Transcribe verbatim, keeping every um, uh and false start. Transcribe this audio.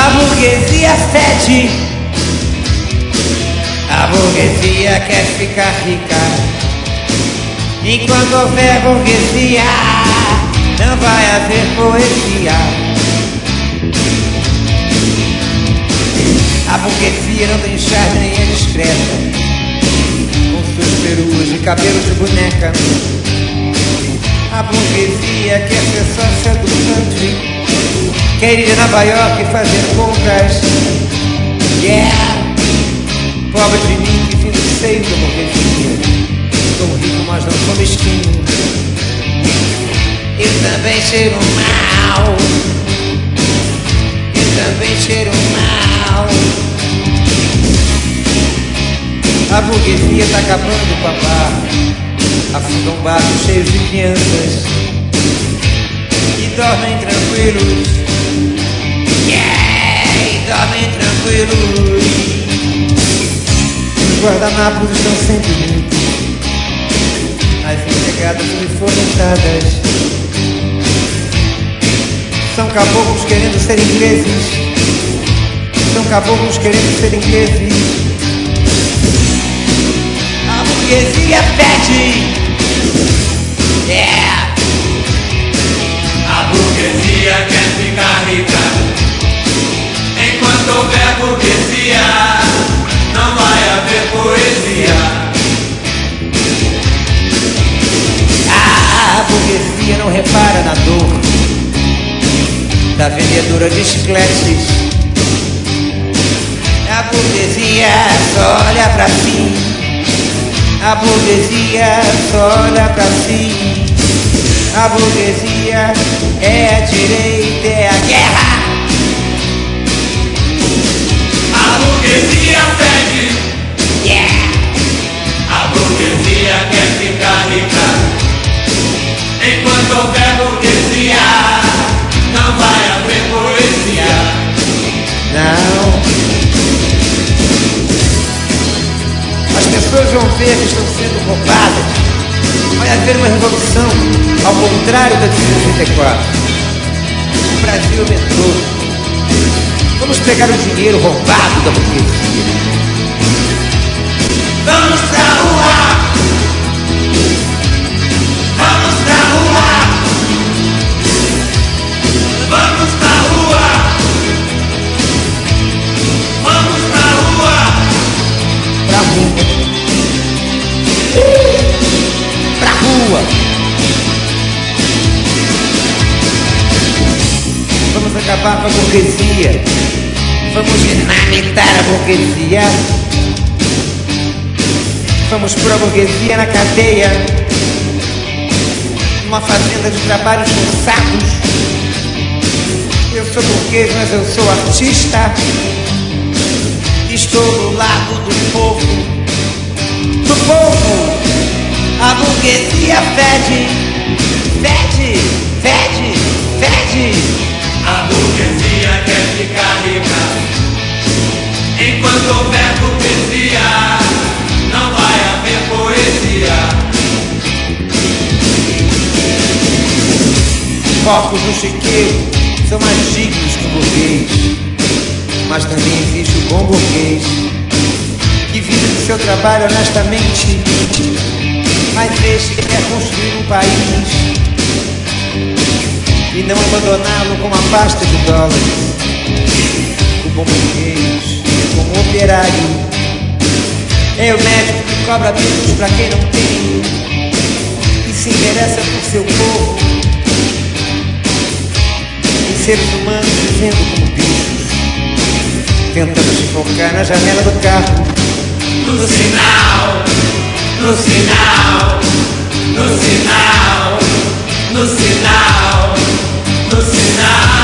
A burguesia fede, a burguesia quer ficar rica. Enquanto houver burguesia, não vai haver poesia. A burguesia não tem charme nem é discreta, com suas peruas e cabelos de boneca. A burguesia quer ser sócia do country, quer ir a Nova York e fazer compras. Yeah! Pobre de mim que fim do seio da burguesia. Sou rico, mas não sou mesquinho. Eu também cheiro mal. Eu também cheiro mal. A burguesia tá acabando com a barra. Afundam barcos cheios de crianças e dormem tranquilos. Yeah! E dormem tranquilos. Os guardanapos estão sempre limpos, as empregadas uniformizadas são caboclos querendo ser ingleses. São caboclos querendo ser ingleses. A burguesia pede. Yeah! A burguesia quer ficar rica. Enquanto houver burguesia, não vai haver poesia. A burguesia não repara na dor da vendedora de chicletes. A burguesia só olha pra si. A burguesia só olha pra si. A burguesia é a direita, é a guerra. A burguesia pede. Yeah! A burguesia quer ficar rica. Enquanto houver burguesia, não vai haver poesia. Não. As pessoas vão ver que estão sendo roubadas. Vai haver uma revolução, ao contrário da de sessenta e quatro. O Brasil metrô. Vamos pegar o dinheiro roubado da burguesia. Vamos pra rua! Vamos pra rua! Vamos pra rua! Vamos pra rua! Pra rua. Pra rua. Vamos acabar com a burguesia. Vamos dinamitar a burguesia. Vamos pôr a burguesia na cadeia, numa fazenda de trabalhos forçados. Eu sou burguês, mas eu sou artista. Estou do lado do povo. Do povo. A burguesia fede. Fede, fede, fede. A burguesia quer ficar rica. Enquanto houver burguesia, não vai haver poesia. Corpos do chiqueiro são mais dignos que o burguês, mas também existe o bom burguês que vive do seu trabalho honestamente, mas este quer construir um país e não abandoná-lo com uma pasta de dólares. O bom burguês, como operário, é o médico que cobra bicos pra quem não tem e se interessa por seu povo. Em seres humanos vivendo como bichos, tentando se focar na janela do carro. No sinal, no sinal, no sinal, no sinal, no sinal.